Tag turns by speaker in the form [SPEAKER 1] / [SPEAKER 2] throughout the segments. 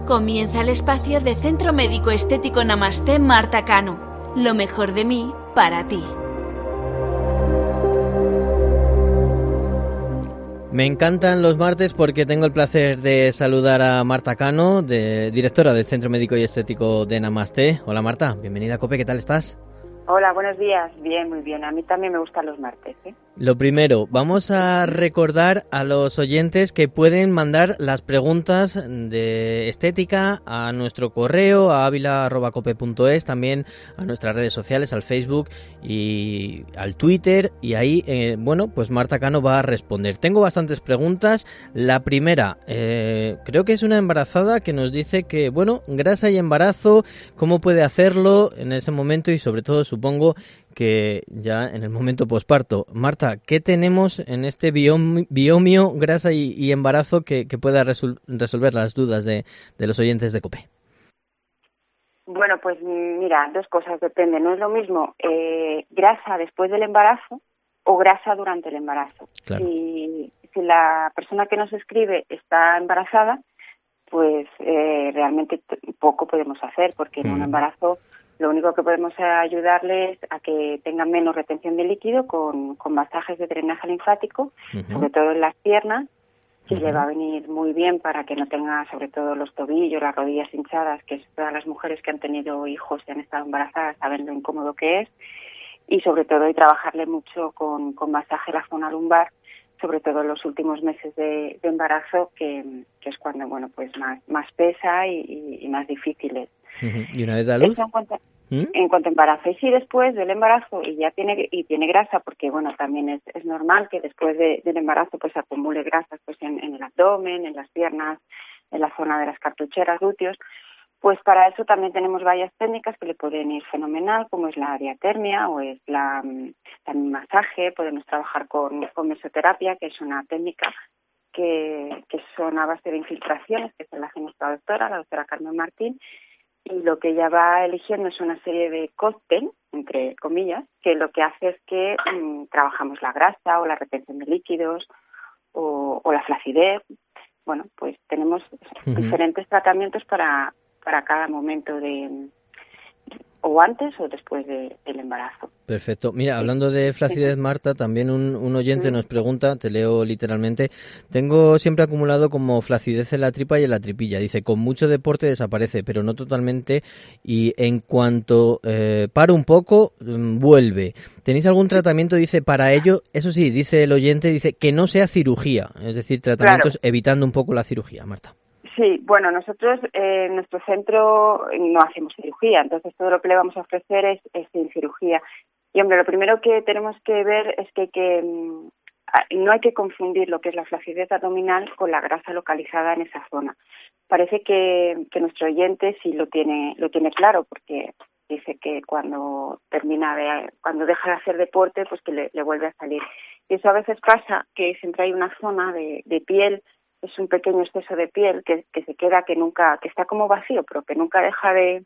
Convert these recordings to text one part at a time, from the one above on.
[SPEAKER 1] Comienza el espacio de Centro Médico Estético Namaste Marta Cano. Lo mejor de mí para ti.
[SPEAKER 2] Me encantan los martes porque tengo el placer de saludar a Marta Cano, directora del Centro Médico y Estético de Namaste. Hola Marta, bienvenida a COPE, ¿qué tal estás?
[SPEAKER 3] Hola, buenos días. Bien, muy bien. A mí también me gustan los martes, ¿eh?
[SPEAKER 2] Lo primero, vamos a recordar a los oyentes que pueden mandar las preguntas de estética a nuestro correo, a avila@cope.es, también a nuestras redes sociales, al Facebook y al Twitter, y ahí, pues Marta Cano va a responder. Tengo bastantes preguntas. La primera, creo que es una embarazada que nos dice que, grasa y embarazo, ¿cómo puede hacerlo en ese momento? Y sobre todo, supongo que ya en el momento posparto. Marta, ¿qué tenemos en este biomio grasa y embarazo que pueda resolver las dudas de los oyentes de COPE?
[SPEAKER 3] Bueno, pues mira, dos cosas, depende. No es lo mismo grasa después del embarazo o grasa durante el embarazo.
[SPEAKER 2] Claro.
[SPEAKER 3] Si la persona que nos escribe está embarazada, pues realmente poco podemos hacer, porque en un embarazo lo único que podemos ayudarles a que tengan menos retención de líquido con masajes de drenaje linfático, sobre todo en las piernas, que le va a venir muy bien para que no tenga sobre todo los tobillos, las rodillas hinchadas, que todas las mujeres que han tenido hijos y han estado embarazadas saben lo incómodo que es, y sobre todo y trabajarle mucho con masaje la zona lumbar, sobre todo en los últimos meses de embarazo, que es cuando pues más pesa y más difícil es.
[SPEAKER 2] ¿Y una vez da luz?
[SPEAKER 3] En cuanto a embarazo, y si después del embarazo y ya tiene grasa, porque también es normal que después del embarazo pues acumule grasas pues en el abdomen, en las piernas, en la zona de las cartucheras, glúteos, pues para eso también tenemos varias técnicas que le pueden ir fenomenal, como es la diatermia o es también masaje. Podemos trabajar con mesoterapia, que es una técnica que son a base de infiltraciones, que se la hace nuestra doctora, la doctora Carmen Martín, y lo que ella va eligiendo es una serie de cóctel, entre comillas, que lo que hace es que trabajamos la grasa o la retención de líquidos o la flacidez. Bueno, pues tenemos diferentes tratamientos para cada momento o antes o después del embarazo.
[SPEAKER 2] Perfecto. Mira, hablando de flacidez, Marta, también un oyente nos pregunta, te leo literalmente: tengo siempre acumulado como flacidez en la tripa y en la tripilla. Dice, con mucho deporte desaparece, pero no totalmente, y en cuanto paro un poco, vuelve. ¿Tenéis algún tratamiento, dice, para ello? Eso sí, dice el oyente, dice que no sea cirugía, es decir, tratamientos evitando un poco la cirugía, Marta.
[SPEAKER 3] Sí, nosotros en nuestro centro no hacemos cirugía, entonces todo lo que le vamos a ofrecer es sin cirugía. Y hombre, lo primero que tenemos que ver es que no hay que confundir lo que es la flacidez abdominal con la grasa localizada en esa zona. Parece que nuestro oyente sí lo tiene claro, porque dice que cuando deja de hacer deporte, pues que le vuelve a salir. Y eso a veces pasa, que siempre hay una zona de piel, es un pequeño exceso de piel que se queda, que está como vacío, pero que nunca deja de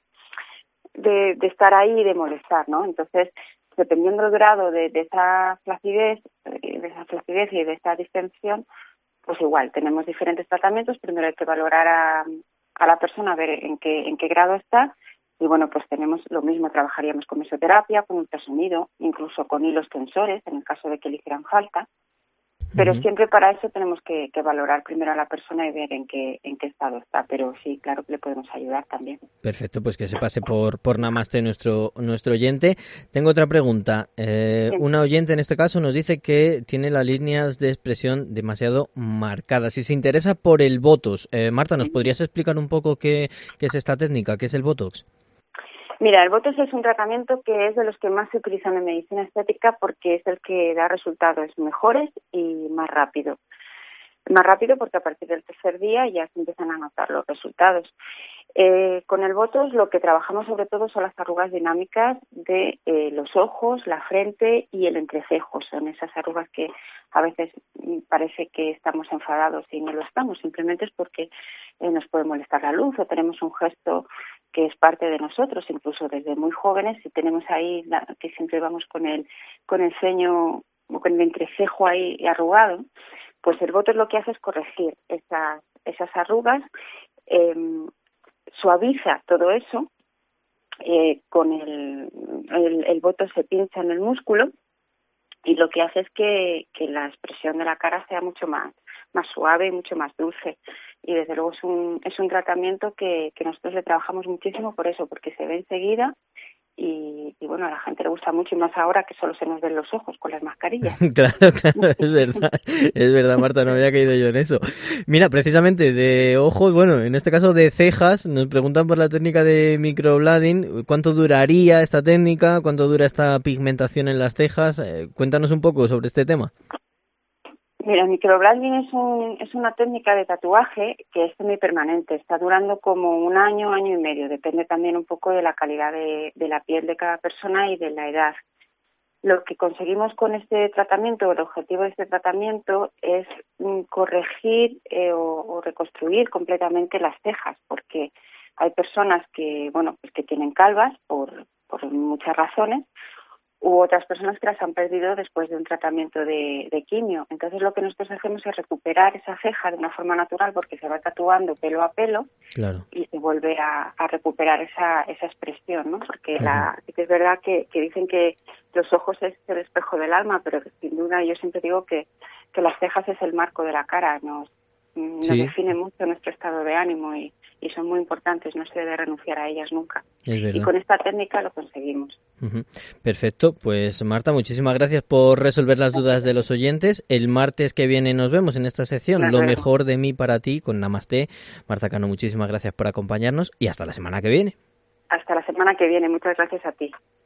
[SPEAKER 3] estar ahí y de molestar, ¿no? Entonces, dependiendo del grado de esa flacidez y de esta distensión, pues igual tenemos diferentes tratamientos. Primero hay que valorar a la persona, a ver en qué grado está, y pues tenemos lo mismo, trabajaríamos con mesoterapia, con ultrasonido, incluso con hilos tensores en el caso de que le hicieran falta. Pero siempre para eso tenemos que valorar primero a la persona y ver en qué estado está. Pero sí, claro que le podemos ayudar también.
[SPEAKER 2] Perfecto, pues que se pase por Namaste nuestro oyente. Tengo otra pregunta. Una oyente en este caso nos dice que tiene las líneas de expresión demasiado marcadas y se interesa por el Botox. Marta, ¿nos podrías explicar un poco qué es esta técnica? ¿Qué es el Botox?
[SPEAKER 3] Mira, el Botox es un tratamiento que es de los que más se utilizan en medicina estética porque es el que da resultados mejores y más rápido. Más rápido porque a partir del tercer día ya se empiezan a notar los resultados. Con el Botox lo que trabajamos sobre todo son las arrugas dinámicas de los ojos, la frente y el entrecejo. Son esas arrugas que a veces parece que estamos enfadados y no lo estamos, simplemente es porque nos puede molestar la luz o tenemos un gesto que es parte de nosotros, incluso desde muy jóvenes, si tenemos ahí que siempre vamos con el ceño o con el entrecejo ahí arrugado, pues el Botox lo que hace es corregir esas arrugas suaviza todo eso. Con el botox se pincha en el músculo y lo que hace es que la expresión de la cara sea mucho más suave y mucho más dulce. Y desde luego es un tratamiento que nosotros le trabajamos muchísimo por eso, porque se ve enseguida y bueno, a la gente le gusta mucho, y más ahora que solo se nos ven los ojos con las mascarillas.
[SPEAKER 2] Claro, es verdad, Marta, no había caído yo en eso. Mira, precisamente de ojos, bueno, en este caso de cejas, nos preguntan por la técnica de microblading. ¿Cuánto duraría esta técnica? ¿Cuánto dura esta pigmentación en las cejas? Cuéntanos un poco sobre este tema.
[SPEAKER 3] Mira, el microblading es una técnica de tatuaje que es semipermanente. Está durando como un año, año y medio. Depende también un poco de la calidad de la piel de cada persona y de la edad. Lo que conseguimos con este tratamiento, el objetivo de este tratamiento es corregir o reconstruir completamente las cejas, porque hay personas que, bueno, pues que tienen calvas por muchas razones, u otras personas que las han perdido después de un tratamiento de quimio. Entonces lo que nosotros hacemos es recuperar esa ceja de una forma natural, porque se va tatuando pelo a pelo. Claro. Y se vuelve a recuperar esa expresión, ¿no? Porque sí que es verdad que dicen que los ojos es el espejo del alma, pero sin duda yo siempre digo que las cejas es el marco de la cara, nos define mucho nuestro estado de ánimo y son muy importantes, no se debe renunciar a ellas nunca. Y con esta técnica lo conseguimos.
[SPEAKER 2] Perfecto, pues Marta, muchísimas gracias por resolver las dudas de los oyentes. El martes que viene nos vemos en esta sección, Lo mejor de mí para ti, con Namasté. Marta Cano, muchísimas gracias por acompañarnos y hasta la semana que viene.
[SPEAKER 3] Hasta la semana que viene, muchas gracias a ti.